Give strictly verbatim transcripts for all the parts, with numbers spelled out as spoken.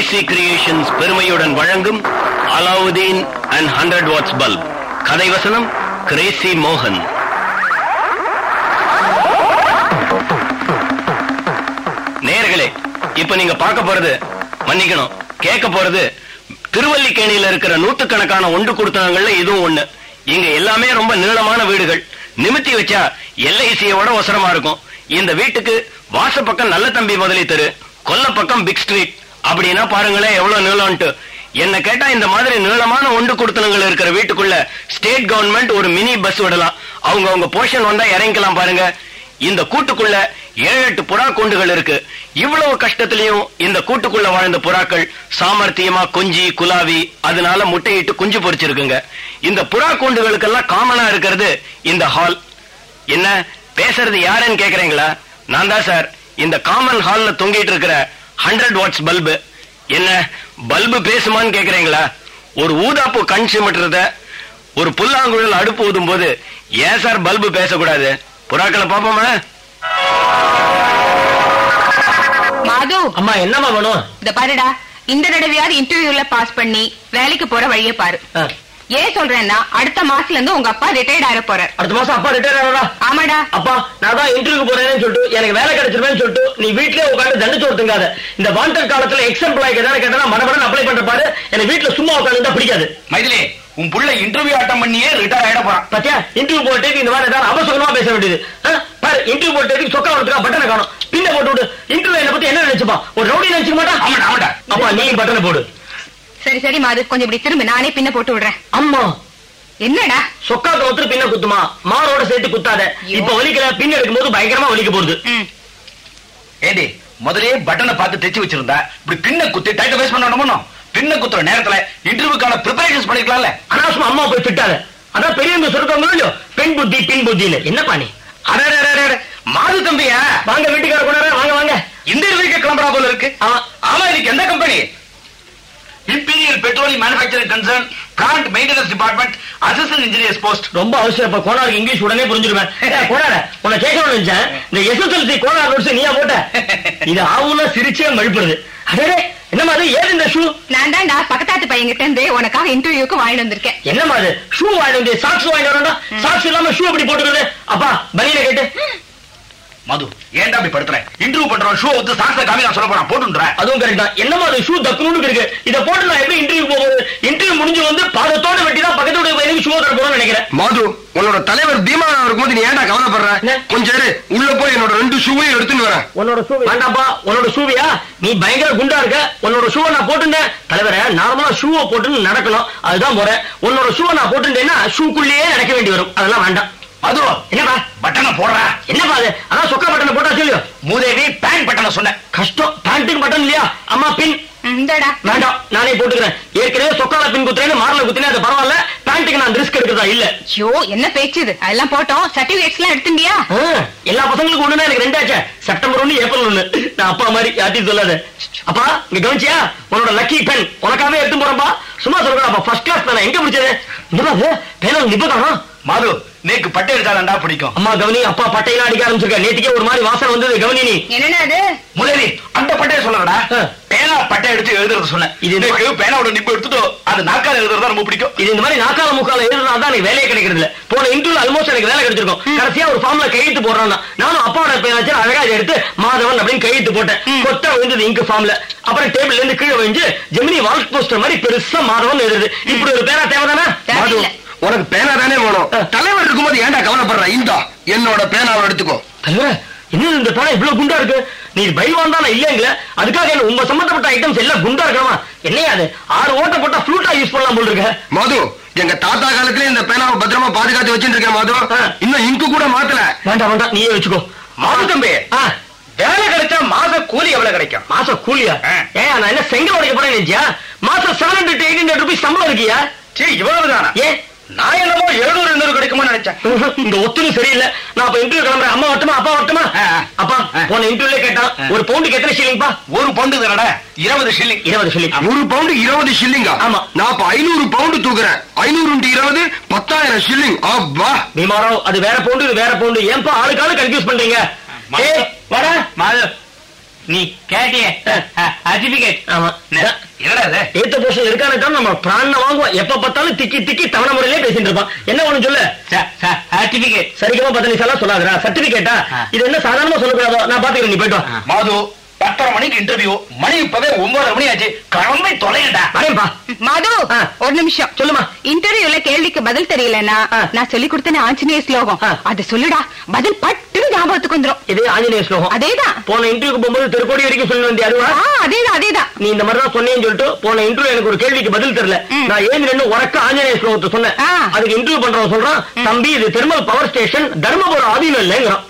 Crazy creations பெருமையுடன் வழங்கும் Alavudeen and hundred watts bulb. கதை வசனம் கிரேசி மோகன். நேயர்களே, இப்ப நீங்க பார்க்க போறது, மன்னிக்கணும், கேட்க போறது திருவல்லிக்கேணியில இருக்கிற நூற்றுக்கணக்கான ஒன்று கொடுத்தவங்கள்ல இதுவும் ஒண்ணு. இங்க எல்லாமே ரொம்ப நீளமான வீடுகள். நிமித்தி வச்சா எல்ஐசியோட அவசரமா இருக்கும். இந்த வீட்டுக்கு வாச பக்கம் நல்ல தம்பி முதலி தெரு, கொல்ல பக்கம் பிக் ஸ்ட்ரீட். அப்படின்னா பாருங்களேன் எவ்வளவு நீளம்ட்டு. என்ன கேட்டா இந்த மாதிரி நீளமான ஒன்று கொடுத்தனங்கள் இருக்கிற வீட்டுக்குள்ள ஸ்டேட் கவர்மெண்ட் ஒரு மினி பஸ் விடலாம். அவங்க அவங்க போர்ஷன் வந்தா இறங்கிக்கலாம். பாருங்க, இந்த கூட்டுக்குள்ள ஏழு எட்டு புறா கூண்டுகள் இருக்கு. இவ்வளவு கஷ்டத்திலையும் இந்த கூட்டுக்குள்ள வாழ்ந்த புறாக்கள் சாமர்த்தியமா கொஞ்சி குலாவி அதனால முட்டையிட்டு குஞ்சு பொறிச்சிருக்குங்க. இந்த புறா கூண்டுகளுக்கெல்லாம் காமனா இருக்கிறது இந்த ஹால். என்ன பேசுறது யாருன்னு கேக்குறீங்களா? நான் தான் சார், இந்த காமன் ஹால்ல தொங்கிட்டு இருக்கிற ஹண்ட்ரட் வாட்ஸ் பல்பு. என்ன பல்பு பேசுமான்னு கேக்குறீங்களா? ஒரு ஊதாப்பு கண் சிமிட்டுறத, ஒரு புல்லாங்குழல் அடுப்பு ஊதும் போது ஏன் சார் பல்பு பேசக்கூடாது? புறாக்களை பாப்போமா? மாது, அம்மா என்னமா வேணும்? இந்த பாருடா, இந்த தடவையாவது இன்டர்வியூல பாஸ் பண்ணி வேலைக்கு போற வழிய பாரு. ஏன் சொல்றேன்னா, அடுத்த மாசத்துல இருந்து உங்க அப்பா ரிட்டையர்ட் ஆக போறாரு. அடுத்த மாசம் அப்பா ரிட்டையர் ஆகிறா? ஆமாடா. அப்பா நான் தான் இன்டர்வியூக்கு போறேன்னு சொல்லிட்டு எனக்கு வேலை கிடைச்சிருவேன்னு சொல்லிட்டு நீ வீட்லயே உட்காந்து தண்டிச்சு ஒருத்துங்காத. இந்த வாண்டட் காலத்துல எக்ஸாம்பிள் ஏதாவது கேட்டா மடமடன் அப்ளை பண்ற பாரு. எனக்கு வீட்டுல சும்மா உட்காந்து பிடிக்காது. மைதிலி, உன் புள்ள இன்டர்வியூ அட்டன் பண்ணியே ரிட்டையர் ஆயிட போறான். பாத்தியா, இன்டர்வியூ போட்டு இந்த மாதிரி ஏதாவது அவசரமா பேச வேண்டியது. பாரு, இன்டர்வியூ போட்டு சொக்கா வரதுக்கா பட்டனை காணும். பின்ன போட்டு விடு. இன்டர்வியூ என்ன பத்தி என்ன நினைச்சுப்பா? ஒரு ரவுடி நினைச்சுக்க மாட்டா? ஆமாடா ஆமாடா. அப்பா நீ பட்டனை போடு. சரி சரி மாது, கொஞ்சம் இப்படி திரும்ப, நானே பின்ன போட்டு விடுறேன். அம்மா என்னடா சொக்காக்க ஒருத்தர் பின்ன குத்துமா? மாரோட சேர்த்து குத்தாத. இப்ப வலிக்கல, பின்ன எடுக்கும் போது பயங்கரமா வலிக்க போகுது. ஏண்டி, முதலே பட்டனை பார்த்து தைச்சு வச்சிருந்தா இப்படி பின்ன குத்தி டைட்ட வேஸ்ட் பண்ணணும். பின்ன குத்துற நேரத்துல இன்டர்வியூக்கான ப்ரிப்பரேஷன்ஸ் பண்ணிக்கலாம்ல. அனாவசியமா அம்மா போய் திட்டாத. அதான் பெரியவங்க சொல்றாங்க இல்லையோ, பெண் புத்தி பின் புத்தின்னு. என்னப்பா நீ? அட மாது தம்பியா, வாங்க வீட்டுக்கார கொண்டாட. வாங்க வாங்க. இந்த வீக்க கிளம்புறா போல இருக்கு. ஆமா, இதுக்கு எந்த கம்பெனி? Imperial petroleum manufacturing concern, plant maintenance department, assistant engineers post. ரொம்ப அவசியம். கோனாருக்கு இங்கிலீஷ் உடனே புரிஞ்சிருவேன். கோனார உன்னை கேட்கணும்னு நினைச்சேன். இந்த எஸ்எஸ்எல்சி கோனார் நோட்ஸ் நீயா போட்ட? இது ஆவுல சிரிச்சே மழுப்புறது. அடே என்ன மாதிரி ஏது இந்த ஷூ? நான் தான்டா பக்கத்தாத்து பையன்கிட்ட இருந்து உனக்காக இன்டர்வியூக்கு வாங்கிட்டு வந்திருக்கேன். என்ன மாதிரி ஷூ வாங்கிட்டு வந்து? சாக்ஸ் வாங்கிட்டு வரா? சாக்ஸ் இல்லாம ஷூ எப்படி போட்டுக்கிறது? அப்பா பனியில கேட்டு. மது, ஏன்டா அப்படி படுத்துற? இன்டர்வியூ பண்றோம், ஷூ வந்து சாக்ஸ காமி நான் சொல்ல போறேன், போட்டுன்றேன். அதுவும் கரெக்ட் தான். என்ன மாதிரி ஷூ தக்குன்னு இருக்கு. இதை போட்டு நான் எப்படி இன்டர்வியூ போகுது? இன்டர்வியூ முடிஞ்சு வந்து பாதத்தோட வெட்டி தான் பக்கத்தோட பையனுக்கு ஷூ தர போறோம்னு நினைக்கிறேன். மாது, உன்னோட தலைவர் பீமா இருக்கும்போது நீ ஏன்டா கவலைப்படுற? கொஞ்சம் உள்ள போய் என்னோட ரெண்டு ஷூவையும் எடுத்துன்னு வரேன். உன்னோட ஷூ வேண்டாப்பா. உன்னோட ஷூவியா? நீ பயங்கர குண்டா இருக்க. உன்னோட ஷூவை நான் போட்டுட்டேன். தலைவரை நார்மலா ஷூவை போட்டு நடக்கணும், அதுதான் போறேன். உன்னோட ஷூவை நான் போட்டுட்டேன்னா ஷூக்குள்ளேயே நடக்க வேண்டி வரும். அதெல்லாம் வேண்டாம். அது என்னப்பா பட்டனை போடுற? என்னப்பா அது? அதான் சொக்கா பட்டனை போட்டா சொல்லியோ. மூதேவி, பேண்ட் பட்டனை சொன்னேன். கஷ்டம். பேண்ட்டுக்கு பட்டன் இல்லையா? அம்மா பின். இந்தடா. வேண்டாம், நானே போட்டுக்கிறேன். ஏற்கனவே சொக்கால பின் குத்துறேன்னு மாறல குத்தினே அது பரவாயில்ல. பேண்ட்டுக்கு நான் ரிஸ்க் எடுக்கிறதா இல்ல. ஐயோ என்ன பேச்சு இது? அதெல்லாம் போட்டோம். சர்டிபிகேட்ஸ் எல்லாம் எடுத்துட்டியா? எல்லா பசங்களுக்கும் ஒண்ணுனா எனக்கு ரெண்டாச்சே. செப்டம்பர் ஒண்ணு, ஏப்ரல் ஒண்ணு. நான் அப்பா மாதிரி யார்ட்டையும் சொல்லாத. அப்பா இங்க கவனிச்சியா? உன்னோட லக்கி பென் உனக்காவே எடுத்து போறப்பா. சும்மா சொல்றா, ஃபர்ஸ்ட் கிளாஸ் தானே. எங்க பிடிச்சது? பேனா நிப்பதானா? மாது, நேக்கு பட்டை எடுத்தாண்டா பிடிக்கும். அம்மா கவனி, அப்பா பட்டையெல்லாம் அடிக்க ஆரம்பிச்சிருக்க. நேற்றுக்கே ஒரு மாதிரி வாசனை வந்தது. கவனி நீ. என்னன்னா அது? முதலி அந்த பட்டையை சொல்லடா. பேனா பட்டை எடுத்து எழுதுறது சொன்னேன். இது பேனாவோட நிப்பு எடுத்துட்டோ அது நாக்கால எழுதுறதா ரொம்ப பிடிக்கும். இது இந்த மாதிரி நாக்கால முக்கால எழுதுறதா எனக்கு வேலையே கிடைக்கிறது இல்ல. போன இன்டர்வியூ ஆல்மோஸ்ட் எனக்கு வேலை கிடைச்சிருக்கும். கடைசியா ஒரு ஃபார்ம்ல கையெழுத்து போடுறான். நானும் அப்பாவோட பேர் வச்சு அழகா எடுத்து மாதவன் அப்படின்னு கையெழுத்து போட்டேன். கொத்தா விழுந்தது இங்கு ஃபார்ம்ல. அப்புறம் டேபிள்ல இருந்து கீழே விழுந்து ஜெமினி வால் போஸ்டர் மாதிரி பெருசா மாதவன் எழுதுது. இப்படி ஒரு பேரா தேவைதானே? உனக்கு பேனா தானே வேணும். தலைவர் இருக்கும்போது ஏன்டா கவலைப்படுற? இந்தா என்னோட பேனாவை எடுத்துக்கோ. தலைவர், என்ன இந்த பேனா இவ்வளவு குண்டா இருக்கு? நீ பைவான் தானே இல்லைங்களா? அதுக்காக என்ன உங்க சம்பந்தப்பட்ட ஐட்டம்ஸ் எல்லாம் குண்டா இருக்கணுமா? என்னையா அது? ஆறு ஓட்ட போட்டா ஃப்ளூட்டா யூஸ் பண்ணலாம் போல இருக்க. மது, எங்க தாத்தா காலத்துல இந்த பேனாவை பத்திரமா பாதுகாத்து வச்சுட்டு இருக்கேன். மது, இன்னும் இங்கு கூட மாத்தல. வேண்டாம் வேண்டாம், நீயே வச்சுக்கோ. மாது தம்பி, வேலை கிடைச்சா மாச கூலி எவ்வளவு கிடைக்கும்? மாச கூலியா? ஏன் நான் என்ன செங்கல் உடைக்க போறேன் நினைச்சியா? மாசம் seven hundred eight hundred rupees சம்பளம் இருக்கியா? சரி, இவ்வளவு தானா? ஏன் நான் என்னமோ எழுநூறு எண்ணூறு கிடைக்குமா நினைச்சேன். இந்த ஒத்துணு சரியில்லை. நான் இப்ப இன்டர்வியூ கிளம்புறேன். அம்மா வரட்டுமா? அப்பா வரட்டுமா? அப்பா போன இன்டர்வியூல கேட்டான், ஒரு பவுண்டுக்கு எத்தனை ஷில்லிங்பா? ஒரு பவுண்டு தானடா? இருபது ஷில்லிங். இருபது ஷில்லிங். ஒரு பவுண்டு இருபது ஷில்லிங்கா? ஆமா. நான் இப்ப ஐநூறு பவுண்டு தூக்குறேன். ஐநூறு இருபது பத்தாயிரம் ஷில்லிங். அப்பா பீமாராவ், அது வேற பவுண்டு, இது வேற பவுண்டு. ஏன்பா ஆளுக்காளு கன்ஃபியூஸ் பண்றீங்க? வாடா நீ கேட்டியே சர்டிபிகேட். ஆமா என்னடா ஏத்த போஷன் இருக்கானே நம்ம பிராண வாங்குவோம். எப்ப பார்த்தாலும் திக்கி திக்கி தவணை முறையிலே பேசிட்டு இருப்பான். என்ன ஒண்ணு சொல்லு. சர்டிபிகேட். சரிகமா பத்து நிமிஷம் சொல்லாதா சர்டிபிகேட்டா? இது என்ன சாதாரணமா சொல்லக்கூடாதோ? நான் பாத்துக்கிறேன், நீ போயிட்டு வா. மாது பத்தரை மணிக்கு இன்டர்வியூ, மணி இப்பவே ஒன்பதரை மணி ஆச்சு. கிளம்பி தொலையண்டா. வரேன்பா. மது ஒரு நிமிஷம் சொல்லுமா. இன்டர்வியூல கேள்விக்கு பதில் தெரியலன்னா நான் சொல்லி கொடுத்தேன் ஆஞ்சநேய ஸ்லோகம், அது சொல்லுடா. பதில் பட்டு ஞாபகத்துக்கு வந்துரும். இது ஆஞ்சநேய ஸ்லோகம். அதேதான். போன இன்டர்வியூக்கு போகும்போது திருக்கோடி வரைக்கும் சொல்லி வந்தே அதுவா? அதேதான் அதேதான். நீ இந்த மாதிரி தான் சொன்னேன்னு சொல்லிட்டு போன இன்டர்வியூ எனக்கு ஒரு கேள்விக்கு பதில் தெரியல. நான் ஏன் ரெண்டு உறக்க ஆஞ்சநேய ஸ்லோகத்தை சொன்னேன். அதுக்கு இன்டர்வியூ பண்றவன் சொல்றான், தம்பி இது thermal power station, Dharmapuram Adheenam இல்லைங்கிறான்.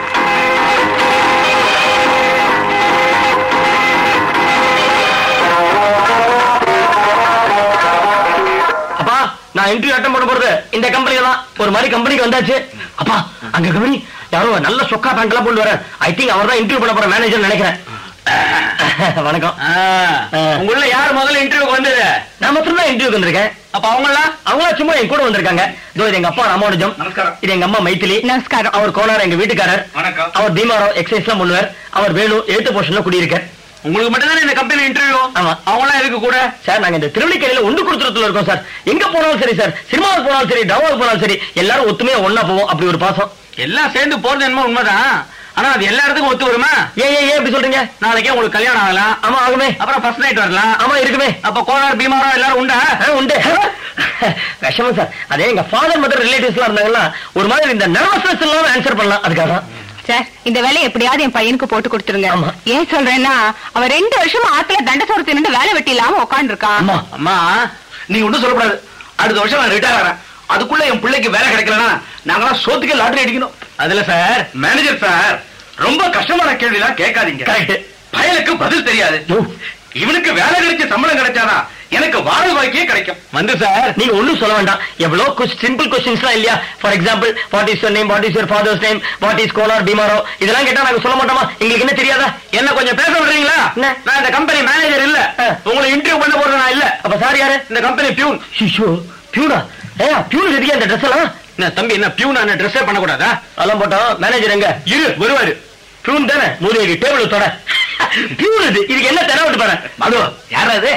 நான் இன்டர்வியூ அட்டெண்ட் பண்ண போறது இந்த கம்பெனி தான். ஒரு மாதிரி கம்பெனிக்கு வந்தாச்சு. அப்பா அங்க கம்பெனி யாரோ நல்ல சொக்கா பேண்ட் எல்லாம் போட்டு வர. ஐ திங்க் அவர் தான் இன்டர்வியூ பண்ண போற மேனேஜர் நினைக்கிறேன். வணக்கம். உங்கள யார் முதல்ல இன்டர்வியூக்கு வந்தது? நான் மட்டும் தான் இன்டர்வியூக்கு வந்திருக்கேன். அப்ப அவங்களா அவங்களா சும்மா என் கூட வந்திருக்காங்க. இதோ இது எங்க அப்பா ராமானுஜம். நமஸ்காரம். இது எங்க அம்மா மைத்திலி. நமஸ்காரம். அவர் கோனார் எங்க வீட்டுக்காரர். வணக்கம். அவர் பீமாராவ் எக்ஸசைஸ் எல்லாம் பண்ணுவார். அவர் வேலு எழுத்து போர்ஷன்ல குடியிருக்கார். உங்களுக்கு மட்டும் தானே இந்த கம்பெனி இன்டர்வியூ? ஆமா. அவங்களாம் எதுக்கு கூட? சார் நாங்க இந்த திருவள்ளிக்கரையில ஒன்று கொடுத்துறதுல இருக்கோம் சார். எங்க போனாலும் சரி சார், சினிமாவுக்கு போனாலும் சரி, டவாவுக்கு போனாலும் சரி, எல்லாரும் ஒத்துமையா ஒன்னா போவோம். அப்படி ஒரு பாசம். எல்லாம் சேர்ந்து போறது என்னமோ உண்மைதான். ஆனா அது எல்லா இடத்துக்கும் ஒத்து வருமா? ஏன் ஏன் ஏன் இப்படி சொல்றீங்க? நாளைக்கே உங்களுக்கு கல்யாணம் ஆகலாம். ஆமா ஆகுமே. அப்புறம் ஃபர்ஸ்ட் நைட் வரலாம். ஆமா இருக்குமே. அப்ப கோனார் பீமாராவ் எல்லாரும் உண்டா? உண்டு. விஷமம் சார். அதே எங்க ஃபாதர் மதர் ரிலேட்டிவ்ஸ் எல்லாம் இருந்தாங்கன்னா ஒரு மாதிரி இந்த நர்வஸ்னஸ் எல்லாம் ஆன்சர் பண்ணலாம். அதுக்காக சார் இந்த வேலையை எப்படியாவது என் பையனுக்கு போட்டு கொடுத்துருங்க. ஏன் சொல்றேன்னா அவன் ரெண்டு வருஷமா ஆத்துல தண்ட சோறு தின்னு வேலை வெட்டி இல்லாம உட்காந்து இருக்கான். அம்மா நீங்க ஒன்னும் சொல்லக்கூடாது. அடுத்த வருஷம் நான் ரிட்டையர் ஆகிறேன். அதுக்குள்ள என் பிள்ளைக்கு வேலை கிடைக்கலன்னா நாங்களாம் சோத்துக்கே லாட்டரி அடிக்கணும். அதுல சார் மேனேஜர் சார் ரொம்ப கஷ்டமான கேள்வி எல்லாம் கேட்காதீங்க. கரெக்ட். பயலுக்கு பதில் தெரியாது. இவனுக்கு வேலை கிடைச்ச சம்பளம் கிடைச்சாதான் எனக்கு வாடகை வாய்க்கே கிடைக்கும். வந்து சார் நீங்க ஒண்ணும் சொல்ல வேண்டாம். எவ்வளவு சிம்பிள் கொஸ்டின்ஸ் இல்லையா? For example what is your name, what is your father's name, what is Konar Bhimarao, இதெல்லாம் கேட்டா நாங்க சொல்ல மாட்டோமா? எங்களுக்கு என்ன தெரியாதா? என்ன கொஞ்சம் பேச விடுறீங்களா? நான் இந்த கம்பெனி மேனேஜர் இல்ல. உங்களை இன்டர்வியூ பண்ண போறது நான் இல்ல. அப்ப சார் யாரு? இந்த கம்பெனி பியூன். பியூனா? ஏயா பியூன் எதுக்கு அந்த ட்ரெஸ் எல்லாம்? தம்பி என்ன பியூன் ட்ரெஸ்ஸே பண்ண கூடாதா? அதெல்லாம் போட்டோம். மேனேஜர் எங்க இரு வருவாரு. பியூன் தானே மூதேவி டேபிள் தொட. பியூன் இது இதுக்கு என்ன தர விட்டு பாரு. அது யாரா இது?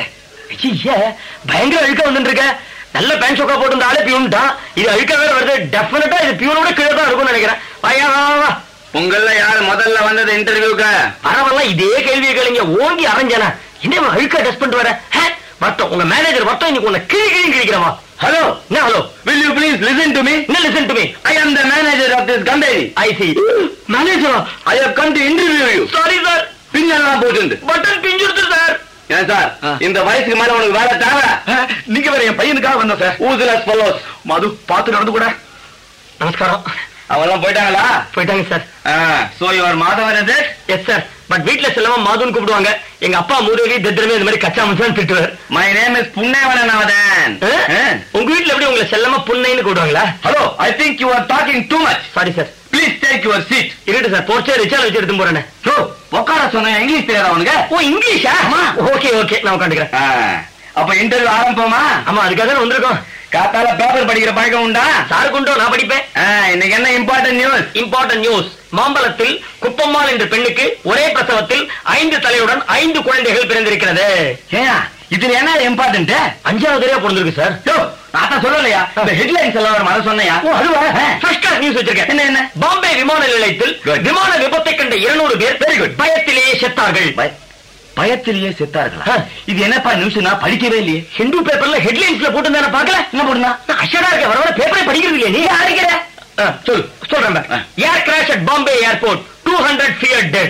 பயங்கர அழுக்க வந்துட்டு இருக்க. நல்ல பேண்ட் ஷோக்கா போட்டு ஆளே பியூன்டா. இது அழுக்க வேற வருது. டெஃபினட்டா இது பியூனோட கீழே தான் இருக்கும்னு நினைக்கிறேன். வாயா வா. உங்கள யாரு முதல்ல வந்தது இன்டர்வியூக்கு? பரவாயில்ல இதே கேள்வியை கேளுங்க. ஓங்கி அரைஞ்சானா என்ன அழுக்க டெஸ்ட் பண்ணிட்டு வர? வட்டம் உங்க மேனேஜர் வட்டம் இன்னைக்கு உன்னை கிழி கிழி கிழிக்கிறமா? ஹலோ என்ன hello? Will you please listen to me? என்ன listen to me? I am the manager of this company. I see. Manager, I have come to interview you. Sorry sir. பின்னெல்லாம் போட்டு பட்டன் பிஞ்சிருது சார். ஏன் sir இந்த வயசுக்கு மேல உனக்கு வேலை தேவை? நீங்க வேற என் பையனுக்காக வந்த சார். ஊசலஸ் ஃபெல்லோஸ். மது பார்த்து நடந்து கூட. நமஸ்காரம். அவெல்லாம் போயிட்டாங்களா? போயிட்டாங்க சார். சோ யுவர் மாதவன் இது? Yes sir. பட் வீட்ல செல்லமா மாதுன்னு கூப்பிடுவாங்க. எங்க அப்பா மூதேவி தத்திரமே இந்த மாதிரி கச்சா முச்சான்னு திட்டுவார். My name is Punnevananathan. உங்க வீட்ல எப்படி உங்களை செல்லமா புன்னைன்னு கூப்பிடுவாங்களா? Hello I think you are talking too much. Sorry sir. Please take your seat. இருட்டு சார். போர்ச்சே ரிச்சால வச்சு எடுத்து போறேன். யோ உட்கார சொன்ன இங்கிலீஷ் தெரியாதா உனக்கு? ஓ இங்கிலீஷா? ஓகே ஓகே நான் உட்காந்துக்கிறேன். அப்ப இன்டர்வியூ ஆரம்பிப்போமா? ஆமா அதுக்காக தான் வந்திருக்கோம். காத்தால பேப்பர் படிக்கிற பழக்கம் உண்டா? சாருக்கு உண்டோ? நான் படிப்பேன். இன்னைக்கு என்ன இம்பார்ட்டன்ட் நியூஸ்? Important news. மாம்பலத்தில் குப்பம்மாள் என்ற பெண்ணுக்கு ஒரே பிரசவத்தில் ஐந்து தலையுடன் ஐந்து குழந்தைகள் பிறந்திருக்கிறது. இதுல என்ன இம்பார்ட்டன்ட்? அஞ்சாவது தடவை பிறந்திருக்கு சார். நான் சொல்லலையா? இந்த ஹெட்லைன்ஸ் எல்லாம் வரும், அதை சொன்னையா? அதுவா? ஃபர்ஸ்ட் கிளாஸ் நியூஸ் வச்சிருக்கேன். என்ன என்ன? பாம்பே விமான நிலையத்தில் விமான விபத்தை கண்ட இருநூறு பேர் வெரி குட் பயத்திலேயே செத்தார்கள். பயத்திலேயே செத்தார்களா? இது என்னப்பா நியூஸ்? நான் படிக்கவே இல்லையே. ஹிந்து பேப்பர்ல ஹெட்லைன்ஸ்ல போட்டு நான் பாக்கல. என்ன போட்டுனா? நான் அஷடா இருக்க வர வர பேப்பரே படிக்கிறது இல்லையே. நீ அடிக்கிற? சொல்லு சொல்றேன். Air crash at Bombay airport two hundred fear dead.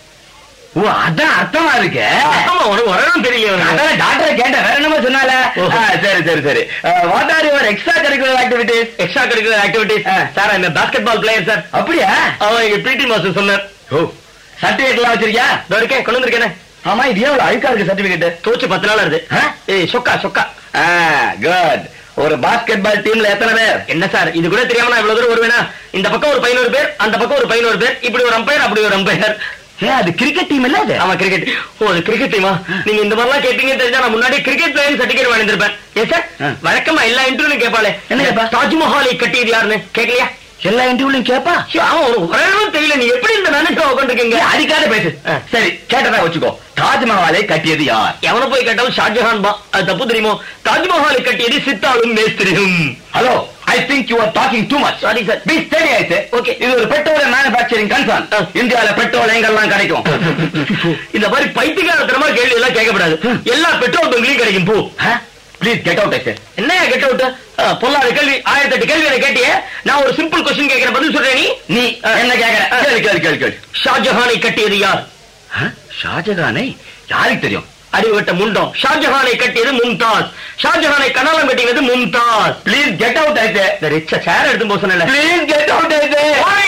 ஓ அதான் அர்த்தமா இருக்கு. ஆமா உனக்கு வரணும் தெரியல. அதான் டாக்டரை கேட்டேன். வேற என்னமோ சொன்னால. சரி சரி சரி. What are your extra curricular activities? Extra curricular activities sir இந்த பாஸ்கெட் பால் பிளேயர் சார். அப்படியா? அவன் எங்க பிடி மாஸ்டர் சொன்னார். ஓ சர்டிபிகேட் எல்லாம் வச்சிருக்கியா? இதோ இருக்கேன் கொண்டு வந்திருக்கேன். ஆமா இது எவ்வளவு அழுக்கா இருக்கு சர்டிபிகேட்? தோச்சு பத்து நாள் இருக்கு. ஏய் சொக்கா சொக்கா. குட். ஒரு பாஸ்கெட் பால் டீம்ல எத்தனை பேர்? என்ன சார் இது கூட தெரியாம நான் இவ்வளவு தூரம் வருவேனா? இந்த பக்கம் ஒரு பதினோரு பேர், அந்த பக்கம் ஒரு பதினோரு பேர், இப்படி ஒரு அம்பையர் அப்படி ஒரு அம்பையர். அது கிரிக்கெட் டீம் இல்ல? அது ஆமா கிரிக்கெட். ஓ அது கிரிக்கெட் டீமா? நீங்க இந்த மாதிரிலாம் கேட்டீங்கன்னு தெரிஞ்சா நான் முன்னாடி கிரிக்கெட் பிளேயர் சர்டிபிகேட் வாங்கியிருப்பேன். ஏ சார் வழக்கமா எல்லா இன்டர்வியூ கேட்பாளே என்ன தாஜ்மஹாலை கட்டியது யாருன்னு கேட்கலையா? எல்லா இன்டர்வியூலையும் கேப்பா? அவன் தெரியல. நீ எப்படி இந்த நினைக்க உட்காந்துருக்கீங்க? அடிக்காத பேசு. சரி கேட்டதா வச்சுக்கோ. தாஜ்மஹாலை கட்டியது யார்? எவனை போய் கேட்டாலும் ஷாஜஹான் பா. அது தப்பு தெரியுமோ? தாஜ்மஹாலை கட்டியது சித்தாளும் மேஸ்திரியும். Hello, I think you are talking too much. Sorry sir. Be steady ஆயிட்டு. Okay. இது ஒரு பெட்ரோல் மேனுஃபேக்சரிங் கன்சர்ன். இந்தியால பெட்ரோல் எங்கெல்லாம் கிடைக்கும்? இந்த மாதிரி பைத்தியக்காரத்தனமா கேள்வி எல்லாம் கேட்கப்படாது. எல்லா பெட்ரோல் பங்க்லயும் கிடைக்கும் போ. Please get out. என்ன கெட் அவுட்? பொல்லாத கேள்வி. ஆயிரத்தி எட்டு கேள்வியை கேட்டியே. நான் ஒரு சிம்பிள் கொஸ்டின் கேட்கிறேன், பதில் சொல்றேன். நீ நீ என்ன கேட்கிற? கேள்வி கேள்வி கேள்வி கேள்வி. ஷாஜஹானை கட்டியது யார்? ஷாஜஹானை யாருக்கு தெரியும்? அடிவட்ட முண்டம். ஷாஜஹானை கட்டியது மும்தாஸ். ஷாஜஹானை கனாலம் கட்டியது மும்தாஸ். Please get out. ஆயிட்டு இந்த ரிச்ச சேர் எடுத்து போக சொன்னேன். Please get out. ஆயிட்டு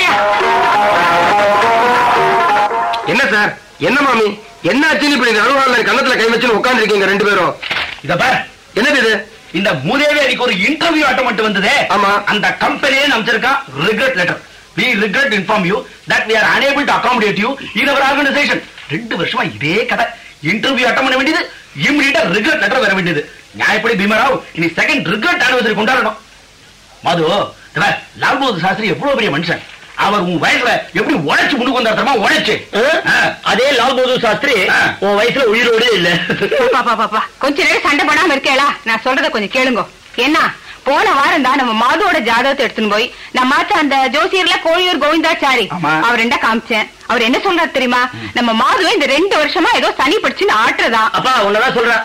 என்ன சார்? என்ன மாமி என்னாச்சுன்னு இப்படி நடுவாள கண்ணத்துல கை வச்சு உட்கார்ந்து இருக்கீங்க ரெண்டு பேரும்? இத பாரு. என்னது இது? இந்த மூதேவி அன்னைக்கு ஒரு இன்டர்வியூ அட்டம் மட்டும் வந்ததே. ஆமா. அந்த கம்பெனியே நமச்சிருக்கான் regret letter. We regret to inform you that we are unable to accommodate you in our organization. ரெண்டு வருஷமா இதே கதை. இன்டர்வியூ அட்டம் பண்ண வேண்டியது, இமிடியேட்டா ரிக்ரெட் லெட்டர் வர வேண்டியது. நியாயப்படி பீமராவ் இனி செகண்ட் ரிக்ரெட் ஆனிவர்சரி கொண்டாடணும். மது, லால் பகதூர் சாஸ்திரி எவ்வளவு பெரிய மனுஷன். அவர் உன் வயசுல எப்படி உழைச்சு முன்னுக்கு வந்தார் தெரியுமா? உழைச்சு. அதே லால் பகதூர் சாஸ்திரி உன் வயசுல உயிரோடு இல்ல. கொஞ்ச நேரம் சண்டை போடாம இருக்கேளா? நான் சொல்றத கொஞ்சம் கேளுங்க. என்ன போன வாரம் தான் நம்ம மாதுவோட ஜாதகத்தை எடுத்துன்னு போய் நம்ம அந்த ஜோசியர்ல கோழியூர் கோவிந்தாச்சாரி அவர் ரெண்டா காமிச்சேன். அவர் என்ன சொல்றாரு தெரியுமா? நம்ம மாதுவை இந்த ரெண்டு வருஷமா ஏதோ சனி படிச்சுன்னு ஆட்டுறதா. அப்பா உன்னதான் சொல்ற.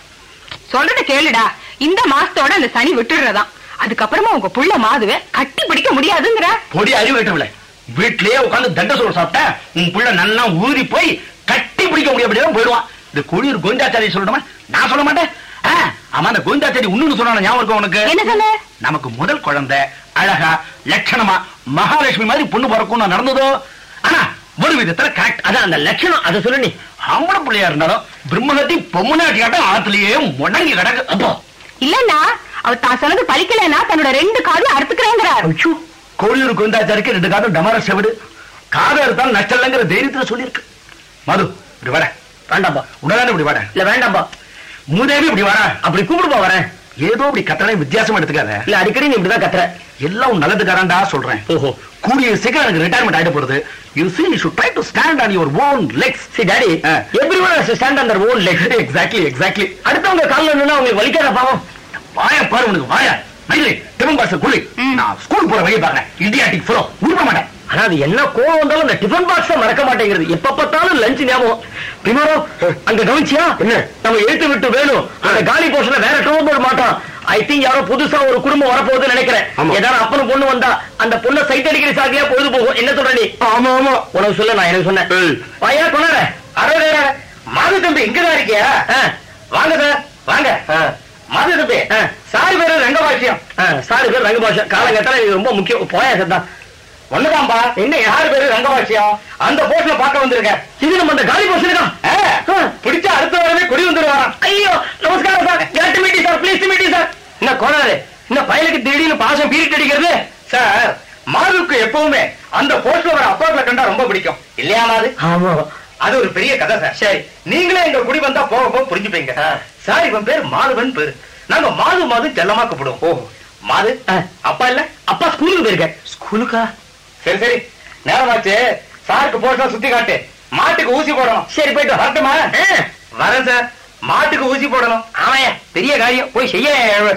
சொல்றத கேளுடா. இந்த மாசத்தோட அந்த சனி விட்டுடுறதான். அதுக்கப்புறமா உங்க புள்ள மாதுவை கட்டி பிடிக்க முடியாதுங்கிற. பொடி அறிவிட்டவில்லை. வீட்லயே உட்காந்து தண்ட சோறு சாப்பிட்ட உன் புள்ள நல்லா ஊறி போய் கட்டி பிடிக்க முடியாது போயிடுவான். இந்த கோழியூர் கோவிந்தாச்சாரி சொல்லணுமா? நான் சொல்ல மாட்டேன். ஆமா, அந்த கோவிந்தாச்சாரி இன்னொன்னு சொன்ன ஞாபகம் இருக்கும் உனக்கு? என்ன சொல்ல? நமக்கு முதல் குழந்தை அழகா லட்சணமா மகாலட்சுமி மாதிரி பொண்ணு பிறக்கும் நடந்ததோ. ஆனா ஒரு விதத்துல கரெக்ட். அதான் அந்த லட்சணம். அதை சொல்லு. நீ ஆம்பளை பிள்ளையா இருந்தாலும் பிரம்மகத்தி பொம்மநாட்டி காட்டம் ஆத்துலயே முடங்கி கிடக்கு. அப்போ இல்லன்னா அவர் தான் சொன்னது பலிக்கலன்னா தன்னோட ரெண்டு காதும் அறுத்துக்கிறேங்கிறார். கோழியூர் கோவிந்தாச்சாரிக்கு ரெண்டு காதும் டமார செவிடு. காதை இருந்தாலும் நச்சல்லங்கிற தைரியத்துல சொல்லியிருக்கு. மது இப்படி வர வேண்டாம்பா. உடனே இப்படி வர. இல்ல வேண்டாம்பா. மூதேவி இப்படி வர. அப்படி கூப்பிடுப்பா. வரேன். ஏதோ இப்படி கத்தனை வித்தியாசமா எடுத்துக்காத. இல்ல அடிக்கடி நீ இப்படிதான் கத்துற. எல்லாம் நல்லதுக்காரண்டா சொல்றேன். ஓஹோ, கூடிய சீக்கிரம் எனக்கு ரிட்டையர்மெண்ட் ஆயிட்டு போறது. You see, you should try to stand on your own legs. See daddy, uh, everyone has to stand on their own legs. Exactly, exactly. அடுத்தவங்க கால்ல நின்னா உங்களுக்கு வலிக்காத பாவம். வாய பாரு உனக்கு வாய. மைலே டிபன் பாக்ஸ் குளி. நான் ஸ்கூல் போற வழியை பாக்குறேன். இடியாட்டிக் ஃபுரோ உருப்ப மாட்டேன். ஆனா அது என்ன கோவம் வந்தாலும் அந்த டிபன் பாக்ஸ மறக்க மாட்டேங்கிறது. எப்ப பார்த்தாலும் லஞ்ச் ஞாபகம். பிமாரோ அங்க கவனிச்சியா? என்ன நம்ம எழுத்து விட்டு வேணும். அந்த காலி போர்ஷன்ல வேற டோர் போட மாட்டான். ஐ திங்க் யாரோ புதுசா ஒரு குடும்பம் வரப்போகுதுன்னு நினைக்கிறேன். ஏதாவது அப்பனும் பொண்ணு வந்தா அந்த பொண்ணை சைட் அடிக்கிற சாதியா பொழுது போகும். என்ன சொல்ற நீ? ஆமா ஆமா உனக்கு சொல்ல நான் எனக்கு சொன்னேன். வாயா கொண்டாட. அரே மாது தம்பி இங்கதான் இருக்கியா? வாங்க சார் வாங்க. மாது தம்பி சாரி பேரு ரங்கபாஷ்யம். சாரி பேரு ரங்கபாஷ்யம். காலகட்டத்தில் இது ரொம்ப முக்கியம். போயா சத்தா ஒண்ணுதான்பா. என்ன யாரு பேரு ரங்கபாஷ்யம்? அந்த போஸ்ட்ல பார்க்க வந்திருக்க. இது நம்ம அந்த காலி போஸ்ட் தான். பிடிச்ச அடுத்த வாரமே குடி வந்துருவாராம். ஐயோ நமஸ்காரம் சார். கேட்டு மீட்டி சார். ப்ளீஸ் மீட்டி சார். என்ன கோணாரு இந்த பயலுக்கு திடீர்னு பாசம் பீரிட்டு அடிக்கிறது? சார் மாதுக்கு எப்பவுமே அந்த போஸ்ட்ல வர அப்பாக்களை கண்டா ரொம்ப பிடிக்கும் இல்லையா மாது? ஆமா, அது ஒரு பெரிய கதை சார். சரி நீங்களே எங்க குடி வந்தா போக போக புரிஞ்சுப்பீங்க. சார் இவன் பேர் மாதுவன் பேரு. நாங்க மாது மாது செல்லமா கூப்பிடுவோம். ஓ மாது அப்பா இல்ல? அப்பா ஸ்கூலுக்கு போயிருக்க. ஸ்கூலுக்கா? சரி சரி நேரமாச்சு. சாருக்கு போஸ்டா சுத்தி காட்டு. மாட்டுக்கு ஊசி போடணும். சரி போயிட்டு வரட்டுமா? வரேன் சார். மாட்டுக்கு ஊசி போடணும். ஆமாயா பெரிய காரியம் போய் செய்ய.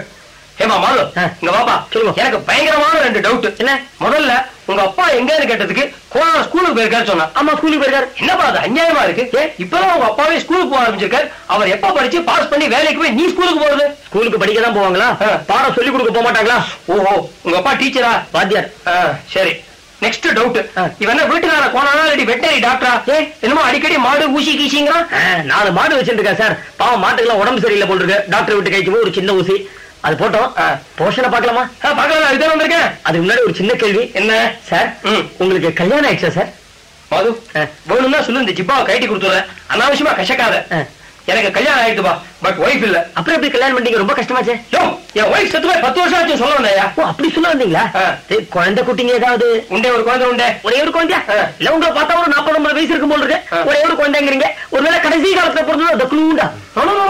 ஏமா மாது இங்க வாப்பா. சொல்லுங்க. எனக்கு பயங்கரமான ரெண்டு டவுட். என்ன? முதல்ல உங்க அப்பா எங்கன்னு கேட்டதுக்கு கோணா ஸ்கூலுக்கு போயிருக்காரு சொன்னா. ஆமா ஸ்கூலுக்கு போயிருக்காரு. என்னப்பா அது அநியாயமா இருக்கு. இப்பதான் உங்க அப்பாவே ஸ்கூலுக்கு போக ஆரம்பிச்சிருக்காரு. அவர் எப்ப படிச்சு பாஸ் பண்ணி வேலைக்கு போய் நீ ஸ்கூலுக்கு போறது? ஸ்கூலுக்கு படிக்க தான் போவாங்களா? பாடம் சொல்லி கொடுக்க போக மாட்டாங்களா? ஓஹோ உங்க அப்பா டீச்சரா? வாத்தியார். சரி நெக்ஸ்ட் டவுட். இவன் என்ன வீட்டுக்கார கோணா இல்லாட்டி வெட்டரி டாக்டரா? என்னமோ அடிக்கடி மாடு ஊசி கீசிங்கிறான். நாலு மாடு வச்சிருக்கேன் சார். பாவம் மாட்டுக்கெல்லாம் உடம்பு சரியில்லை போல் இருக்கு. டாக்டர் விட்டு கைக்கு ஒரு சின்ன ஊசி அது போட்டோம். போஷனை பாக்கலாமா? பாக்கலாம். இதுதான் வந்திருக்கேன். அதுக்கு முன்னாடி ஒரு சின்ன கேள்வி. என்ன சார்? உங்களுக்கு கல்யாணம் ஆயிடுச்சா சார்? மாது வேணும்னா சொல்லு. இந்த ஜிப்பாவை கைட்டி கொடுத்துறேன். அனாவசியமா கஷக்காத. எனக்கு கல்யாணம் ஆயிடுப்பா. பட் ஒய்ஃப் இல்ல. அப்புறம் எப்படி கல்யாணம் பண்ணீங்க? ரொம்ப கஷ்டமாச்சே. என் ஒய்ஃப் செத்து போய் பத்து வருஷம் ஆச்சு சொல்ல வந்தேயா? ஓ அப்படி சொல்ல வந்தீங்களா? குழந்தை குட்டிங்க ஏதாவது உண்டே? ஒரு குழந்தை உண்டே. ஒரே ஒரு குழந்தையா? இல்ல உங்களை பார்த்தா ஒரு நாற்பது ஐம்பது வயசு இருக்கும் போல் இருக்கு. ஒரே ஒரு குழந்தைங்கிறீங்க. ஒருவேளை கடைசி காலத்துல பிறந்தது அந்த குழுண்டா?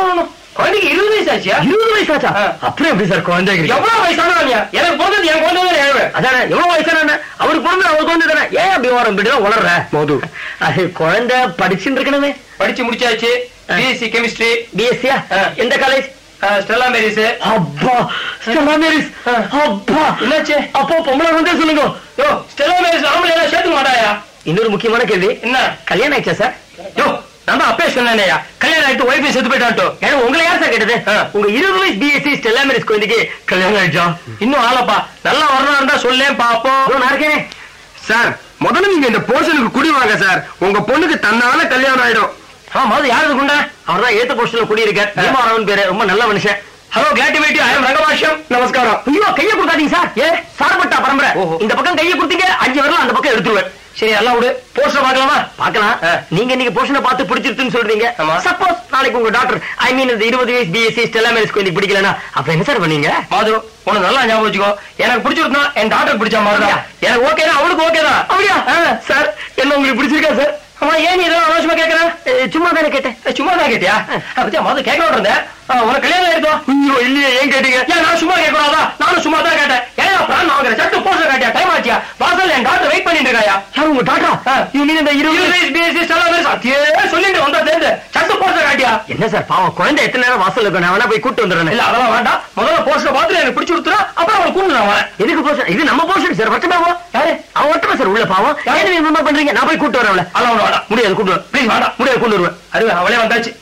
குழந்தைக்கு இருபது வயசு ஆச்சியா? இருபது வயசு ஆச்சா? அப்புறம் எப்படி சார் குழந்தை? எவ்வளவு வயசானவங்க? எனக்கு பிறந்தது என் குழந்தை. அதானே எவ்வளவு வயசான அவருக்கு பிறந்தது அவர் குழந்தை தானே. ஏன் அப்படி வரும் இப்படிதான் வளர்ற மோது? அது குழந்தை படிச்சுட்டு இருக்கணுமே. படிச்சு முடிச்சாச்சு. BSc chemistry. பிஎஸ்சியா? எந்த காலேஜ்? Stella Maris. அப்பா ஸ்டெல்லா மேரிஸ். அப்பா என்னாச்சு? அப்போ பொம்பளை வந்து சொல்லுங்க. யோ ஸ்டெல்லா மேரிஸ் ஆம்பளை எல்லாம் சேர்த்துக்க மாட்டாயா? இன்னொரு முக்கியமான கேள்வி, என்ன கல்யாணம் ஆயிடுச்சா சார்? யோ நம்ம அப்பே சொன்னேயா கல்யாணம் ஆயிட்டு ஒய்ஃபை செத்து போயிட்டான்ட்டு. ஏன்னா உங்களை யார் சார் கேட்டது? உங்க இருபது வயசு பிஎஸ்சி ஸ்டெல்லா மேரிஸ் குழந்தைக்கு கல்யாணம் ஆயிடுச்சா? இன்னும் ஆளப்பா நல்லா வரணும் இருந்தா சொல்லேன் பாப்போம். நான் இருக்கேன் சார். முதல்ல நீங்க இந்த போர்ஷனுக்கு குடி வாங்க சார். உங்க பொண்ணுக்கு தன்னால கல்யாணம் ஆயிடும். ஆமா அது யாரு இருக்குண்டா? அவர் தான் ஏத்த போஸ்டர்ல குடி இருக்கார். பீமாராவன் பேரு, ரொம்ப நல்ல மனுஷன். Hello glad to meet you. I am Rangabashyam. நமஸ்காரம். ஐயோ கையை கொடுக்காதீங்க சார். ஏ சார்பட்டா பரம்பரை. இந்த பக்கம் கையை கொடுத்தீங்க அஞ்சு வரலாம் அந்த பக்கம் எடுத்துருவேன். சரி எல்லாம் விடு. போஸ்டர் பார்க்கலாமா? பார்க்கலாம். நீங்க நீங்க போஸ்டரை பார்த்து பிடிச்சிருக்குன்னு சொல்றீங்க. சப்போஸ் நாளைக்கு உங்க டாக்டர் ஐ மீன் இந்த இருபது வயசு பிஎஸ்சி ஸ்டெல்லா மேரிஸ் குழந்தை பிடிக்கலன்னா அப்ப என்ன சார் பண்ணீங்க? மாது உனக்கு நல்லா ஞாபகம் வச்சுக்கோ. எனக்கு பிடிச்சிருந்தா என் டாக்டர் பிடிச்ச மாதிரி தான். எனக்கு ஓகேதான் அவளுக்கு ஓகேதான். அப்படியா சார்? என்ன உங்களுக்கு பிடிச்சிருக்கா சார்? ஆமா ஏன் நீ இதெல்லாம் அவசியமா கேட்கறேன்? சும்மா தானே கேட்டேன். சும்மா தான் கேட்டியா? பத்தியா மொதல் கேட்க இருந்தேன். உனக்கு கல்யாணம் ஆயிருக்கும். ஐயோ இல்லையே ஏன் கேட்டீங்க? ஏன் நான் சும்மா கேட்கக்கூடாதா? நானும் சும்மா தான் கேட்டேன். ஏன் அப்புறம் நான் சட்டு போஸ்டர் காட்டியா டைம் ஆச்சியா? வாசல் என் டாக்டர் வெயிட் பண்ணிட்டு இருக்காயா? யார் உங்க டாக்டரா? இந்த இருபது வயசு பிஎஸ்சி ஸ்டெல்லா மேரிஸ் அதே சொல்லிட்டு வந்தா சேர்ந்து சட்டு போஸ்டர் காட்டியா? என்ன சார் பாவம் குழந்தை எத்தனை நேரம் வாசல் இருக்கும். நான் வேணா போய் கூட்டு வந்துடுறேன். இல்ல அதெல்லாம் வேண்டாம். முதல்ல போஸ்டர் பார்த்து எனக்கு பிடிச்சி கொடுத்துறா அப்புறம் அவனை கூட்டு நான் வரேன். எதுக்கு போஸ்டர்? இது நம்ம போஸ்டர் சார். வட்ட பாவம் யாரு? அவன் வட்டமா சார் உள்ள பாவம். யாரு என்ன பண்றீங்க? நான் போய் கூட்டு வரேன். அதெல்லாம் ஒண்ணு வேண்டாம். முடியாது கூட்டு வர ப்ளீஸ். வேண்டாம் முடியாது கொண்டு வருவேன். அது அவளே வந்தாச்சு.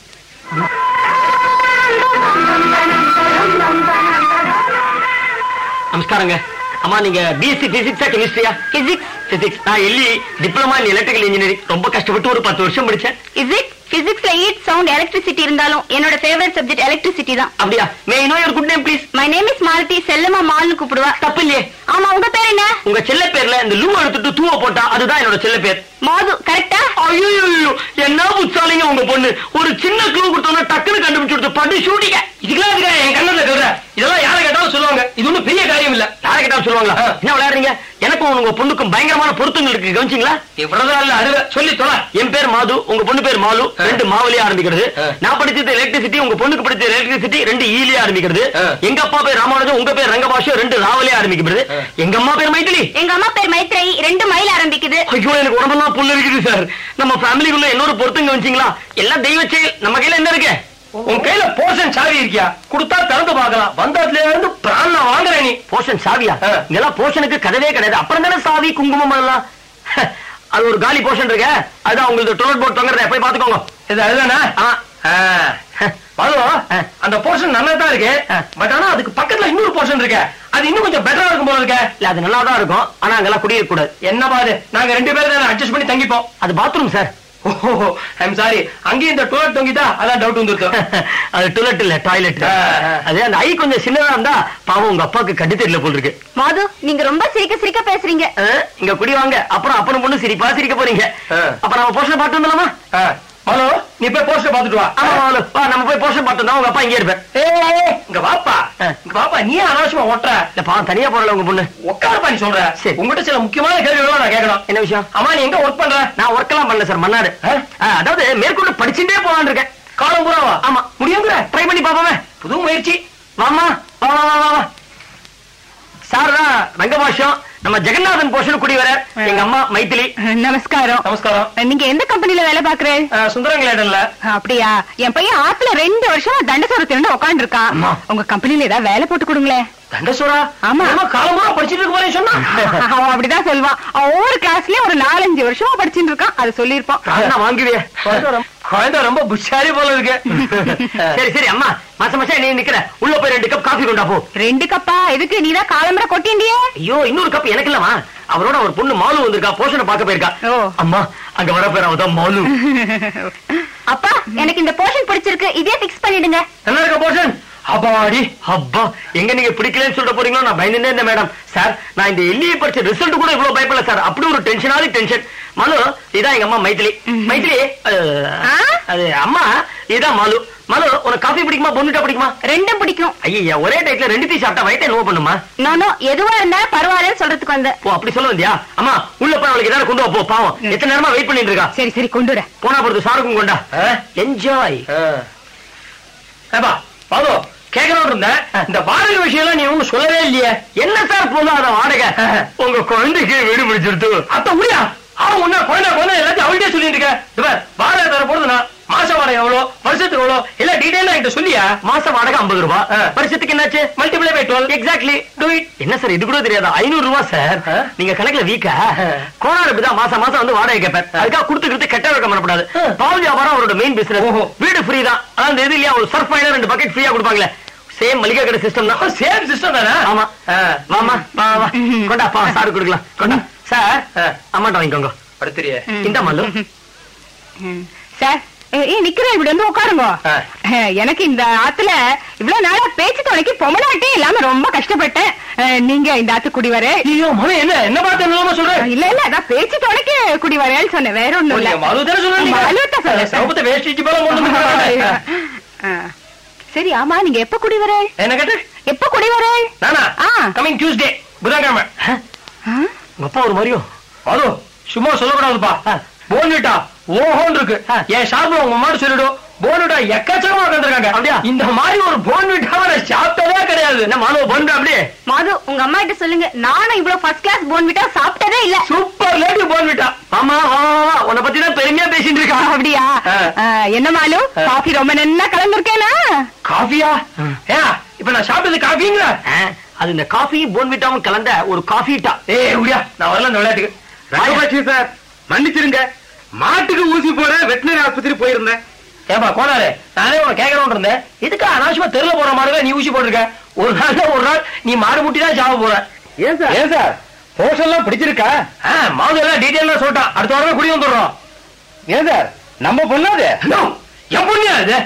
நமஸ்காரங்க. அம்மா நீங்க பிஎஸ்சி பிசிக்ஸா கெமிஸ்ட்ரியா? பிசிக்ஸ். பிசிக்ஸ். நான் எல்லி டிப்ளமா இன் எலக்ட்ரிக்கல் இன்ஜினியரிங். ரொம்ப கஷ்டப்பட்டு ஒரு பத்து வருஷம் படிச்சேன். Is it? பிசிக்ஸ்ல ஹீட் சவுண்ட் எலக்ட்ரிசிட்டி இருந்தாலும் என்னோட ஃபேவரட் சப்ஜெக்ட் எலக்ட்ரிசிட்டி தான். அப்படியா? May I know your good name please? My name is Malathi. செல்லம்மா மால்னு கூப்பிடுவா. தப்பு இல்லையே. ஆமா உங்க பேர் என்ன? உங்க செல்ல பேர்ல இந்த லூ எடுத்துட்டு தூவ போட்டா அதுதான் என்னோட செல்ல பேர். மாது கரெக்டா? ஐயோ என்ன புத்தாலிங்க உங்க பொண்ணு. ஒரு சின்ன க்ளூ கொடுத்தோம்னா டக்குன்னு கண்டுபிடிச்சு கொடுத்து பட்டு ஷூட்டிங்க. இதுக்கெல்லாம் இருக்கா என் கண்ணத்துல சொல்ற? இதெல்லாம் யாரை கேட்டாலும் சொல்லுவாங்க. இது ஒன்னும் பெரிய காரியம் இல்ல. யாரை கேட்டாலும் சொல்லுவாங்களா? என்ன விளையாடுறீங்க? எனக்கும் உங்க பொண்ணுக்கும் பயங்கரமான பொருத்தங்கள் இருக்கு. கவனிச்சிங்களா? இவ்வளவுதான் இல்ல அருவ சொல்லி தொலை. என் பேர் மாது, உங்க பொண்ணு பேர் மாலு. ரெண்டு மாவுலயே ஆரம்பிக்கிறது. நான் படிச்சது எலக்ட்ரிசிட்டி, உங்க பொண்ணுக்கு படிச்சது எலக்ட்ரிசிட்டி. ரெண்டு ஈலியே ஆரம்பிக்கிறது. எங்க அப்பா பேர் ராமானுஜம், உங்க பேர் ரங்கபாஷ்யம். ரெண்டு ராவலே ஆரம்பிக்கிறது. எங்க அம்மா பேர் மைத்திலி. எங்க அம்மா பேர் மைத்ரேயி. ரெண்டு மயில் ஆரம்பிக்குது. ஐயோ எனக்கு உடம்பெல்லாம் புல்லு இருக்குது சார். நம்ம ஃபேமிலிக்குள்ள இன்னொரு பொருத்தங்க வச்சீங்களா? எல்லாம் தெய்வ செயல். நம்ம கையில என்ன இருக்கு? உன் கையில போஷன் சாவி இருக்கியா? கொடுத்தா திறந்து பார்க்கலாம். வந்ததுல இருந்து பிராண வாங்குறேன் நீ. போஷன் சாவியா? இதெல்லாம் போஷனுக்கு கதவே கிடையாது. அப்புறம் தானே சாவி குங்குமம் எல்லாம். அது ஒரு காலி போஷன் இருக்கு. அதுதான் உங்களுக்கு டோலட் போர்ட் தொங்குறத போய் பாத்துக்கோங்க. இது அதுதானே? அந்த போர்ஷன் நல்லா தான் இருக்கு. பட் ஆனா அதுக்கு பக்கத்துல இன்னொரு போர்ஷன் இருக்கு. அது இன்னும் கொஞ்சம் பெட்டரா இருக்கும் போல இருக்கு. இல்ல அது நல்லா தான் இருக்கும். ஆனா அங்கெல்லாம் குடியிருக்க கூடாது. என்ன பாரு நாங்க ரெண்டு பேரும் அட்ஜஸ்ட் பண்ணி தங்கிப்போம். அது பாத்ரூம் சார். I'm sorry. அங்கேயும் இந்த டோய்லெட் தொங்கிட்டா அதான் டவுட் வந்துருக்கும். அது டோய்லெட் இல்ல டாய்லெட். அது அந்த ஐ கொஞ்சம் சின்னதா இருந்தா பாவம் உங்க அப்பாவுக்கு கட்டு தெரியல போல் இருக்கு. மாது நீங்க ரொம்ப சிரிக்க சிரிக்க பேசுறீங்க. இங்க குடி வாங்க. அப்புறம் அப்பனும் பொண்ணு சிரிப்பா சிரிக்க போறீங்க. அப்ப நம்ம போஸ்டர் பாத்து வந்துடலாமா? ஹலோ நீ போய் போஸ்டர் பாத்துட்டு வா. வா நம்ம போய் போஸ்டர் பாத்து உங்க அப்பா இங்க இருப்பேன். இங்க வாப்பா. இங்க வாப்பா. நீ அனாவசியமா ஓட்டுற. இல்ல பாவம் தனியா போறல உங்க பொண்ணு. உட்காரப்பா நீ சொல்ற. சரி உங்ககிட்ட சில முக்கியமான கேள்விகள் நான் கேட்கணும். என்ன விஷயம்? அம்மா நீ எங்க ஒர்க் பண்ற? நான் ஒர்க் எல்லாம் பண்ணல சார். மன்னாடு. அதாவது மேற்கொண்டு படிச்சுட்டே போலான்னு இருக்கேன். காலம் பூராவா? ஆமா முடியுங்கிற ட்ரை பண்ணி பாப்போமே. புது முயற்சி. வாமா வா வா வா வா. சார் தான் ரங்கபாஷ்யம். நம்ம ஜெகநாதன் போஷன் குடி வர. எங்க அம்மா மைத்திலி. நமஸ்காரம். நமஸ்காரம். நீங்க எந்த கம்பெனில வேலை பாக்குறேன்? சுந்தரங்கலேடன்ல. அப்படியா? என் பையன் ஆத்துல ரெண்டு வருஷமா தண்டசோர திரண்டு உட்காந்து இருக்கான். உங்க கம்பெனில ஏதாவது வேலை போட்டு கொடுங்களேன். தண்டசோரா? ஆமா காலமா படிச்சுட்டு இருக்க போறேன் சொன்னா. அவன் அப்படிதான் சொல்லுவான். ஒவ்வொரு கிளாஸ்லயும் ஒரு நாலஞ்சு வருஷமா படிச்சுட்டு இருக்கான். அது சொல்லிருப்பான். வாங்குவியே. குழந்தை ரொம்ப புஷாரி போல இருக்கு. சரி சரி அம்மா மாசம் மாசம் நீ நிக்கிற உள்ள போய் ரெண்டு கப் காஃபி கொண்டா போ. ரெண்டு கப்பா? எதுக்கு? நீதான் காலம்பர கொட்டிண்டியே. ஐயோ இன்னொரு கப் எனக்கு இல்லமா. அவரோட ஒரு பொண்ணு மாலு வந்திருக்கா. போஷனை பார்க்க போயிருக்கா. அம்மா அங்க வர பேர் அவதான் மாலு. அப்பா எனக்கு இந்த போஷன் பிடிச்சிருக்கு. இதே பிக்ஸ் பண்ணிடுங்க. நல்லா இருக்க போஷன்? அப்பாடி அப்பா எங்க நீங்க பிடிக்கலன்னு சொல்ல போறீங்களோ நான் பயந்துட்டே இருந்தேன் மேடம். சார் நான் இந்த எல்லியை படிச்ச ரிசல்ட் கூட இவ்வளவு பயப்படல சார். அப்படி ஒரு டென்ஷனாலி டென்ஷன். மனு இதான் எங்க அம்மா மைத்திலி. மைத்திலி அது அம்மா இதான் மாலு. மனு உனக்கு காஃபி பிடிக்குமா பொண்ணுட்டா பிடிக்குமா? ரெண்டும் பிடிக்கும். ஐயா ஒரே டைட்ல ரெண்டு டீ சாப்பிட்டா வயிற்று நோவு பண்ணுமா? நானும் எதுவா இருந்தா பரவாயில்லன்னு சொல்றதுக்கு வந்த. ஓ அப்படி சொல்ல வந்தியா? அம்மா உள்ள போய் அவளுக்கு ஏதாவது கொண்டு வா போ. பாவம் எத்தனை நேரமா வெயிட் பண்ணிட்டு இருக்கா. சரி சரி கொண்டு வர. போனா பொறுத்து சாருக்கும் கொண்டா. என்ஜாய். பாதோ கேட்கணும் இருந்தேன், இந்த வாடகை விஷயம் நீ ஒண்ணு சொல்லவே இல்லையே. என்ன சார் போதும் அத வாடகை? உங்க குழந்தைக்கு வீடு பிடிச்சிருத்து. அப்ப முடியா அவன் ஒண்ணு குழந்தை குழந்தை எல்லாத்தையும் அவள்கிட்டே சொல்லிட்டு இருக்க. வாடகை தர போடுதுண்ணா, மாச வாடகை எவ்வளவு, வருஷத்துக்கு எவ்வளவு, எல்லாம் டீடைலா என்கிட்ட சொல்லியா? மாச வாடகை ஐம்பது ரூபாய், வருஷத்துக்கு என்னாச்சு multiply by twelve. Exactly to it. என்ன சார் இது கூட தெரியாதா? ஐநூறு ரூபாய் சார். நீங்க கணக்குல வீக்கா? கோனார் இப்படிதான் மாசம் மாசம் வந்து வாடகை கேட்பேன். அதுக்காக கொடுத்துக்கிட்டு கெட்ட வழக்கம் பண்ணப்படாது. பால் வியாபாரம் அவரோட மெயின் பிசினஸ். வீடு ஃப்ரீ தான். அதான் இது இல்லையா, ஒரு சர்ஃப் ஃபைனர் ரெண்டு பக்கெட் ஃப்ரீயா கொடுப்பாங்களே, சேம் மளிகை கடை சிஸ்டம் தான். சேம் சிஸ்டம் தானே? ஆமா. வாமா வா கொண்டா பா சார் கொடுக்கலாம். கொண்டா சார் அம்மாட்ட வாங்கிக்கோங்க. படுத்துறிய இந்த மல்லு சார். ஏ நிக்கிறேன், இப்படி வந்து உட்காருங்க. எனக்கு இந்த ஆத்துல இவ்வளவு நாளா பேச்சு துணைக்கு பொம்மலாட்டே இல்லாம ரொம்ப கஷ்டப்பட்டேன். நீங்க இந்த ஆத்து குடி வர. ஐயோ மன என்ன என்ன பார்த்து என்ன சொல்ற? இல்ல இல்ல அதான் பேச்சு துணைக்கு குடி வரேன்னு சொன்னேன், வேற ஒண்ணும் இல்ல. சரி ஆமா, நீங்க எப்ப குடி வர? என்ன கேட்ட? எப்ப குடி வர? நானா கமிங் டியூஸ்டே புதன்கிழமை. உங்க அப்பா ஒரு மாதிரியும் அது சும்மா சொல்லக்கூடாதுப்பா. போன்விட்டா ஓஹோன் இருக்கு. என் ஷாப்ல உங்க அம்மா சொல்லிடும், போன்விட்டா எக்கச்சக்கமா உட்காந்துருக்காங்க. அப்படியா? இந்த மாதிரி ஒரு போன்விட்டாவை நான் சாப்பிட்டதே கிடையாது. என்ன மாது போன்விட்டா? அப்படியே மாது உங்க அம்மா கிட்ட சொல்லுங்க, நானும் இவ்வளவு ஃபர்ஸ்ட் கிளாஸ் போன்விட்டா சாப்பிட்டதே இல்ல. Super lady Bournvita. ஆமா உன்னை பத்தி தான் பெருமையா பேசிட்டு இருக்கா. அப்படியா? என்ன மாலு, காஃபி ரொம்ப நல்லா கலந்துருக்கேனா? காஃபியா? இப்ப நான் சாப்பிட்டது காஃபிங்களா? அது இந்த காஃபி போன்விட்டாவும் கலந்த ஒரு காஃபிட்டா. ஏ முடியா, நான் வரல இந்த விளையாட்டுக்கு. சார் மன்னிச்சிருங்க, மாட்டுக்கு ஊசி போற வெட்டினரி ஆஸ்பத்திரி போயிருந்தேன். ஏப்பா கோனாரு, நானே உன கேட்கணும் இருந்தேன், இதுக்கு அனாவசியமா தெருல போற மாடுல நீ ஊசி போட்டிருக்க. ஒரு நாள் ஒரு நாள் நீ மாடு முட்டி தான் சாவ போற. ஏன் சார்? ஏன் சார் போஷன் எல்லாம் பிடிச்சிருக்கா? மாடு எல்லாம் டீட்டெயிலா சொல்லிட்டான், அடுத்த வாரமே குடி வந்துடுறோம். ஏன் சார் நம்ம பொண்ணாது? என் பொண்ணு அது.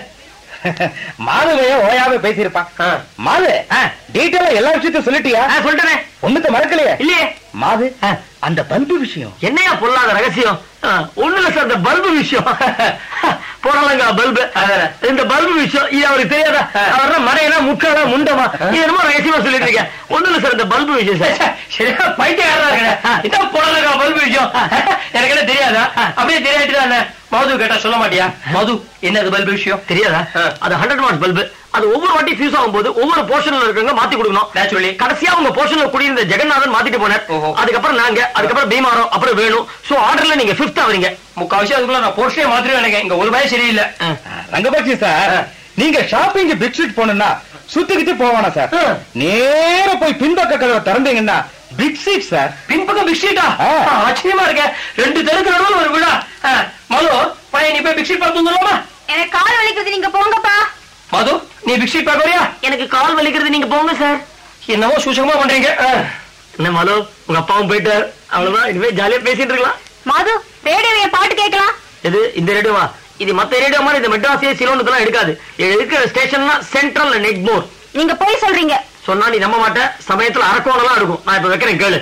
மாதுவைய ஓயாவே பேசியிருப்பான். மாது டீட்டெயிலா எல்லா விஷயத்தையும் சொல்லிட்டியா? சொல்லிட்டேன். ஒண்ணுத்த மறக்கலையே? இல்லையே. மாது அந்த பல்பு விஷயம் என்னையா பொல்லாத ரகசியம்? ஒண்ணு இல்ல சார், இந்த பல்பு விஷயம் போடலங்க. பல்பு இந்த பல்பு விஷயம் இது அவருக்கு தெரியாதா? அவர் மறையனா முக்காலா முண்டமா இது என்னமோ ரகசியமா சொல்லிட்டு இருக்கேன். ஒண்ணு இல்ல சார், இந்த பல்பு விஷயம் சார். சரியா பைத்தியக்காரரா இதான் போடலங்க பல்பு விஷயம். எனக்கு என்ன தெரியாதா? அப்படியே தெரியாட்டுதான் மது கேட்டா சொல்ல மாட்டியா? மது என்னது பல்பு விஷயம் தெரியாதா? அது ஹண்ட்ரட் வாட்ஸ் பல்பு. அது ஒவ்வொரு வாட்டி ஃபியூஸ் ஆகும் போது ஒவ்வொரு போர்ஷன்ல இருக்கவங்க மாத்தி கொடுக்கணும். நேச்சுரலி கடைசியா உங்க போர்ஷன்ல குடியிருந்த ஜெகநாதன் மாத்திட்டு போனார். அதுக்கப்புறம் நாங்க, அதுக்கப்புறம் பீமாரம், அப்புறம் வேணும். சோ ஆர்டர்ல நீங்க ஃபிஃப்த் ஆவீங்க. முக்காவாசி அதுக்குள்ள நான் போர்ஷனே மாத்திரம் எனக்கு இங்க ஒரு பயம் சரியில்லை. ரங்கபாட்சி சார், நீங்க ஷாப்பிங் பிக் ஸ்ட்ரீட் போனா சுத்திக்கிட்டு போவானா சார்? நேர போய் பின்பக்க கதவை திறந்தீங்கன்னா பிக் ஸ்ட்ரீட் சார். பின்பக்கம் பிக் ஸ்ட்ரீட்டா? ஆச்சரியமா இருக்க. ரெண்டு தெருக்கு நடுவில் ஒரு விழா. மது பையன் நீ போய் பிக் ஸ்ட்ரீட் பார்த்து வந்துடலாமா? எனக்கு கால் வலிக்குது, நீங்க போங்கப்பா. மது நீ பிக் ஸ்ட்ரீட் பார்க்கறியா? எனக்கு கால் வலிக்கிறது, நீங்க போங்க சார். என்னவோ சூசகமா பண்றீங்க. என்ன மது, உங்க அப்பாவும் போயிட்டார், அவ்வளவுதான். இனிமே ஜாலியா பேசிட்டு இருக்கலாம். மது ரேடியோவை பாட்டு கேட்கலாம். எது இந்த ரேடியோவா? இது மத்த ரேடியோ மாதிரி இந்த மெட்ராஸ் சிலோனுக்குலாம் எடுக்காது. இருக்கிற ஸ்டேஷன்னா சென்ட்ரல் அண்ட் எக்மோர். நீங்க போய் சொல்றீங்க. சொன்னா நீ நம்ப மாட்டேன். சமயத்துல அரக்கோணலாம் இருக்கும். நான் இப்ப வைக்கிறேன் கேளு.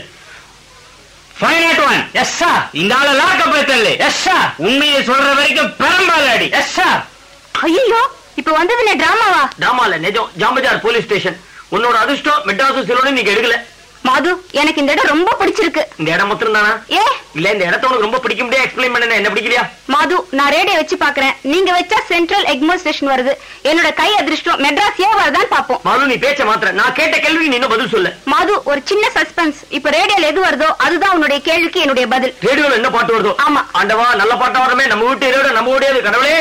Yes sir. இந்த ஆள லாக்கப் வைத்தல்ல. Yes sir. உண்மையை சொல்ற வரைக்கும் பெரம்பாலாடி. Yes sir. ஐயோ இப்ப வந்தது டிராமாவா? டிராமா இல்ல, நிஜம். Jambazaar police station. உன்னோட அதிர்ஷ்டம் மெட்ராஸ் சிலோனு நீங்க எடுக்கல. மாது எனக்கு இந்த இடம் ரொம்ப பிடிச்சிருக்கு. இந்த இடம் மட்டும் தானா? ஏ இல்ல, இந்த இடத்த உனக்கு ரொம்ப பிடிக்க முடியாது. எக்ஸ்பிளைன் பண்ண என்ன பிடிக்கலையா? மாது நான் ரேடியோ வச்சு பாக்குறேன். நீங்க வச்சா சென்ட்ரல் எக்மோர் ஸ்டேஷன் வருது. என்னோட கை அதிர்ஷ்டம் மெட்ராஸ் ஏன் வருதான்னு பாப்போம். மாது நீ பேச்ச மாத்திர. நான் கேட்ட கேள்விக்கு நீ இன்னும் பதில் சொல்லு. மாது ஒரு சின்ன சஸ்பென்ஸ். இப்ப ரேடியோல எது வருதோ அதுதான் உன்னுடைய கேள்விக்கு என்னுடைய பதில். ரேடியோல என்ன பாட்டு வருதோ? ஆமா. ஆண்டவா நல்ல பாட்டா வரமே. நம்ம வீட்டு ரேடியோ நம்ம ஓடியாது. கடவுளே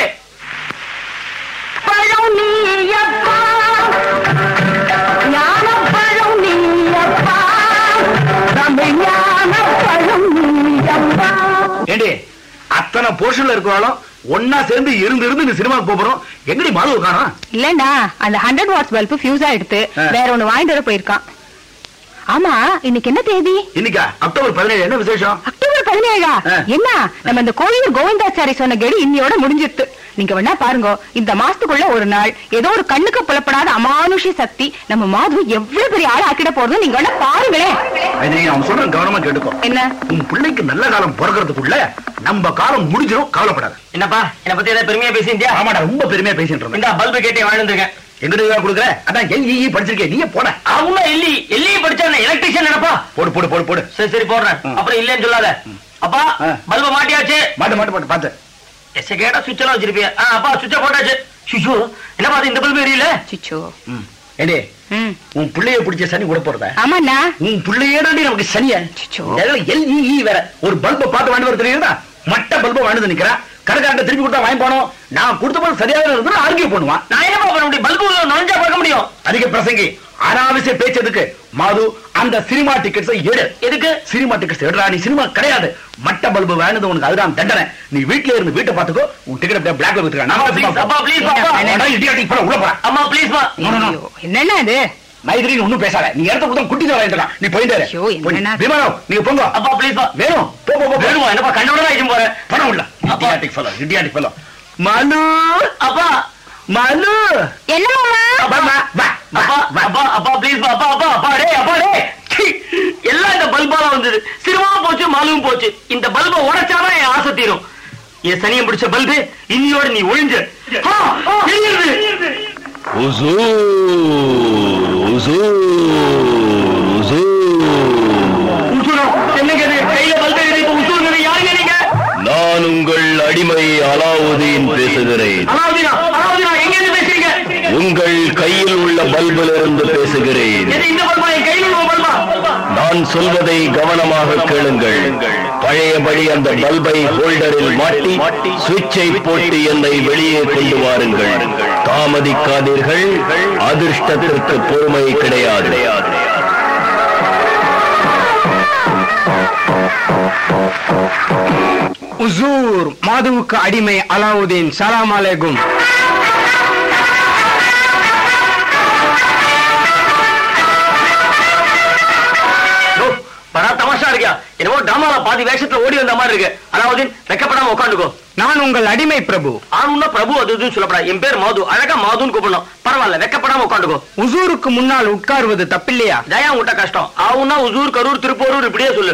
பழம் நீயப்பா, ஞான பழம் நீயப்பா, தமிழ்ஞான பழம் நீயப்பா. ஏண்டி அத்தனை போர்ஷன்ல இருக்கிறாலும் ஒன்னா சேர்ந்து இருந்து இருந்து இந்த சினிமாவுக்கு போறோம். எங்கடி மாதவ காணோம்? இல்லண்டா, அந்த ஹண்ட்ரட் வாட்ஸ் பல்பு ஃபியூஸ் ஆயிடுத்து. வேற ஒண்ணு வாங்கிட்டு வர போயிருக்கான். ஆமா இன்னைக்கு என்ன தேதி? இன்னைக்கா அக்டோபர் பதினேழு. என்ன விசேஷம்? அக்டோபர் பதினேழா? என்ன நம்ம இந்த கோயில் கோவிந்தாச்சாரி சொன்ன கெடி இன்னையோட முடிஞ்சிருத்து. நீங்க வேணா பாருங்க, இந்த மாசத்துக்குள்ள ஒரு நாள் ஏதோ ஒரு கண்ணுக்கு புலப்படாத அமானுஷி சக்தி நம்ம மாது எவ்வளவு பெரிய ஆள் ஆக்கிட போறது நீங்க வேணா பாருங்களேன். அவன் சொல்ற கவனமா கேட்டுக்கோ. என்ன? உன் பிள்ளைக்கு நல்ல காலம் பிறக்கிறதுக்குள்ள நம்ம காலம் முடிஞ்சிடும், கவலைப்படாது. என்னப்பா என்ன பத்தி ஏதாவது பெருமையா பேசிட்டியா? ஆமாடா ரொம்ப பெருமையா பேசிட்டு இருந்தேன். இந்த பல்பு கேட்டே வாழ்ந்துருக்கேன். எங்கிட்ட கொடுக்குற? அதான் எல்இ படிச்சிருக்கேன். நீயே போட. அவங்க எல்இ எல்இ படிச்சா எலக்ட்ரிஷியன் நினைப்பா. போடு போடு போடு போடு. சரி சரி போடுறேன். அப்புறம் இல்லன்னு சொல்லாத. அப்பா பல்பு மாட்டியாச்சு. மாட்டு மாட்டு மாட்டு பாத்து எஸ் கேட்டா சுவிட்ச் எல்லாம் வச்சிருப்பியா? அப்பா சுவிட்ச போட்டாச்சு. ஐயோ என்ன பாத்து இந்த பல்பு எரியல சிச்சோ ஏண்டே ம் உன் பிள்ளைய பிடிச்ச சனி கூட போறத ஆமாண்ணா உன் பிள்ளையேடாண்டி நமக்கு சனிய சிச்சோ எல்இஇ வேற ஒரு பல்பை பார்த்து வாங்கி வர தெரியுதா மட்ட பல்பை வாங்கி நிக்கிறா கடைக்காரன் திருப்பி கொடுத்தா வாங்கி போனோம் நான் கொடுத்த போது சரியாக இருந்தா ஆர்கியூ பண்ணுவான் நான் என்ன பண்ண முடியும் பல்பு நுழைஞ்சா பார்க்க முடியும் அதிக பிரசங்கி அனாவசிய பேச்சதுக்கு மாது அந்த சினிமா டிக்கெட்ஸ் எடு எதுக்கு சினிமா டிக்கெட்ஸ் எடுறா நீ சினிமா கிடையாது மட்ட பல்பு வேணுது உனக்கு அதுதான் தண்டனை நீ வீட்ல இருந்து வீட்டை பாத்துக்கோ உன் டிக்கெட் அப்படியே பிளாக்ல வித்துக்க அப்பா ப்ளீஸ் அப்பா உள்ள போறா அம்மா ப்ளீஸ் பா என்னண்ணா இது மைதிரின்னு ஒண்ணும் பேசாத நீ இடத்த கொடுத்தா குட்டி தரலாம் நீ போயிட்டு ஐயோ, என்னண்ணா? விமானம் நீங்க போங்க அப்பா ப்ளீஸ் பா வேணும் போ போ போ வேணுமா என்னப்பா கண்ணோட தான் ஆயிடும் போறேன் பணம் இல்ல இடியாட்டிக் ஃபெலோ இடியாட்டிக் ஃபெலோ மனு அப்பா மனு என்ன மாமா வா வா வா அப்பா அப்பா அப்பா ப்ளீஸ் அப்பா அப்பா அப்பா டேய் அப்பா டேய் சீ, எல்லாம் இந்த பல்பால வந்தது சிறுமாவும் போச்சு மாலுவும் போச்சு இந்த பல்பை உடைச்சாதான் என் ஆசை தீரும் என் சனியம் பிடிச்ச பல்பு இன்னியோட நீ ஒழிஞ்சு ஆ, ஆ, எரியுது. உசுரா, என்னங்க இது? கையில பல்பு எரியுது, உசுருங்க, யாருங்க நீங்க? நான் உங்கள் அடிமை அலாவுதீன் பேசுகிறேன். அலாவுதீனா, அலாவுதீனா, எங்க இருந்து பேசுறீங்க? உங்கள் கையில் உள்ள பல்பிலிருந்து பேசுகிறேன். எது இந்த பல்பா? என் கையில் உள்ள பல்பா? நான் சொல்வதை கவனமாக கேளுங்கள். பழையபடி அந்த பல்பை ஹோல்டரில் மாட்டி சுவிட்சை போட்டு என்னை வெளியே கொண்டு வாருங்கள். தாமதிக்காதீர்கள், அதிர்ஷ்டத்திற்கு பொறுமை கிடையாது. உசூர் மாதுவுக்கு அடிமை அலாவுதீன், சலாம் அலைக்கும். பரா தமாஷா இருக்கியா? என்னவோ டிராமால பாதி வேஷத்துல ஓடி வந்த மாதிரி இருக்கு. அதாவது வெக்கப்படாம உட்காந்துக்கோ. நான் உங்கள் அடிமை பிரபு. ஆணுன்னா பிரபு அது இதுன்னு சொல்லப்படா. என் பேர் மாது, அழகா மாதுன்னு கூப்பிடணும். பரவாயில்ல, வெக்கப்படாம உட்காந்துக்கோ. உசூருக்கு முன்னால் உட்காருவது தப்பில்லையா? தயா உங்கள்கிட்ட கஷ்டம். ஆவுன்னா உசூர், கரூர், திருப்பூர் இப்படியே சொல்லு.